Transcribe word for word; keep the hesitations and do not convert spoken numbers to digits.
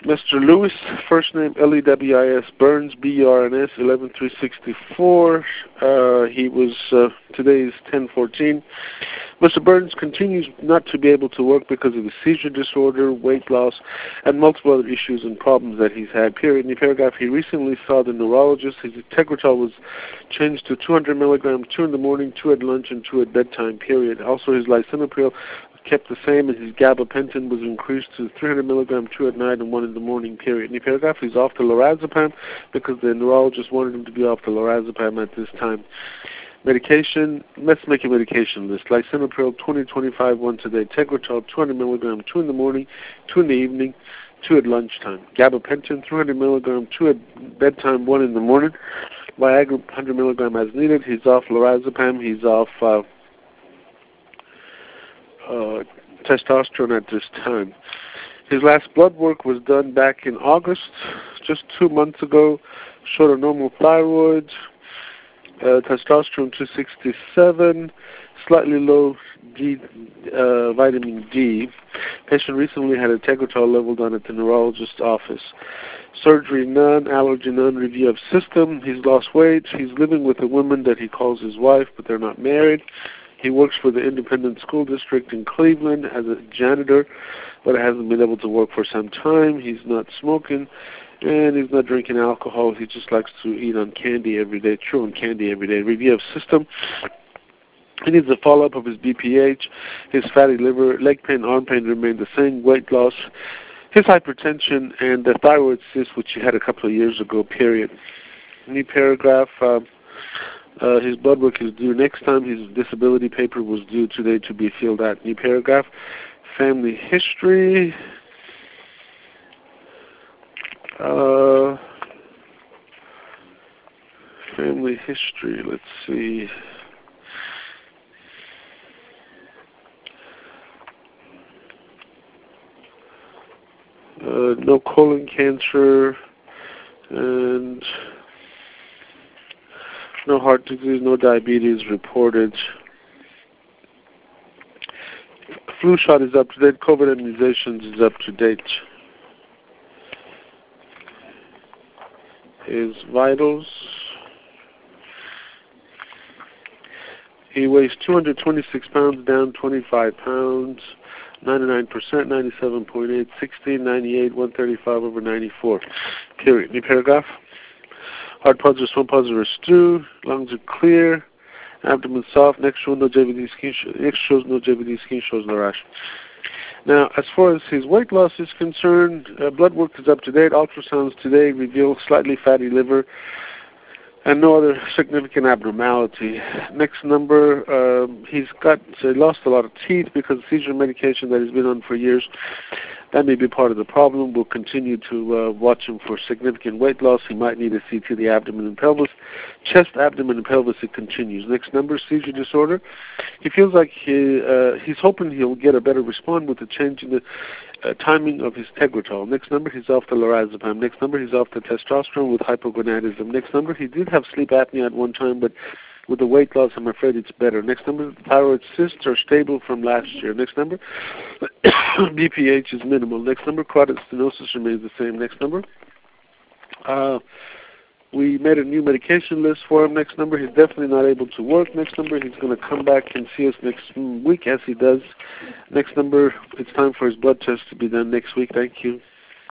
Mister Lewis, first name L E W I S, Burns, B E R N S, eleven three sixty-four. Uh, he was, uh, today is ten fourteen. Mister Burns continues not to be able to work because of the seizure disorder, weight loss, and multiple other issues and problems that he's had. Period. In the paragraph, he recently saw the neurologist. His Tegretol was changed to two hundred milligrams, two in the morning, two at lunch, and two at bedtime. Period. Also, his lisinopril kept the same, and his gabapentin was increased to three hundred milligrams, two at night and one in the morning, period. In the paragraph, he's off the lorazepam because the neurologist wanted him to be off the lorazepam at this time. Medication, let's make a medication list. Lisinopril, twenty twenty-five once a day. Tegretol, two hundred milligrams, two in the morning, two in the evening, two at lunchtime. Gabapentin, three hundred milligrams, two at bedtime, one in the morning. Viagra, one hundred milligrams as needed. He's off lorazepam. He's off uh, Uh, testosterone at this time. His last blood work was done back in August, just two months ago. Showed a normal thyroid, uh, testosterone two sixty-seven, slightly low D, uh, vitamin D. Patient recently had a Tegretol level done at the neurologist's office. Surgery none, allergy none, review of system. He's lost weight. He's living with a woman that he calls his wife, but they're not married. He works for the independent school district in Cleveland as a janitor, but hasn't been able to work for some time. He's not smoking, and he's not drinking alcohol. He just likes to eat on candy every day, chew on candy every day. Review of system. He needs a follow-up of his B P H. His fatty liver, leg pain, arm pain remain the same. Weight loss, his hypertension, and the thyroid cyst, which he had a couple of years ago, period. New paragraph. Uh, Uh, his blood work is due next time. His disability paper was due today to be filled out. New paragraph. Family history. Uh, family history. Let's see. Uh, no colon cancer and no heart disease, no diabetes reported. Flu shot is up to date. COVID immunizations is up to date. His vitals. He weighs two hundred twenty-six pounds, down twenty-five pounds. ninety-nine percent, ninety-seven point eight, sixty, ninety-eight, one thirty-five over ninety-four. Period. New paragraph. Heart positive, swim positive, stew. Lungs are clear. Abdomen soft. Next shows no J V D skin. Sh- next shows no J V D skin. Shows no rash. Now, as far as his weight loss is concerned, uh, blood work is up to date. Ultrasounds today reveal slightly fatty liver and no other significant abnormality. Next number, um, he's got so he lost a lot of teeth because of seizure medication that he's been on for years. That may be part of the problem. We'll continue to uh, watch him for significant weight loss. He might need a C T of the abdomen and pelvis. Chest, abdomen, and pelvis, it continues. Next number, seizure disorder. He feels like he, uh, he's hoping he'll get a better response with the change in the uh, timing of his Tegretol. Next number, he's off the lorazepam. Next number, he's off the testosterone with hypogonadism. Next number, he did have sleep apnea at one time, but with the weight loss, I'm afraid it's better. Next number, thyroid cysts are stable from last year. Next number, B P H is minimal. Next number, carotid stenosis remains the same. Next number, uh, we made a new medication list for him. Next number, he's definitely not able to work. Next number, he's going to come back and see us next week as he does. Next number, it's time for his blood test to be done next week. Thank you.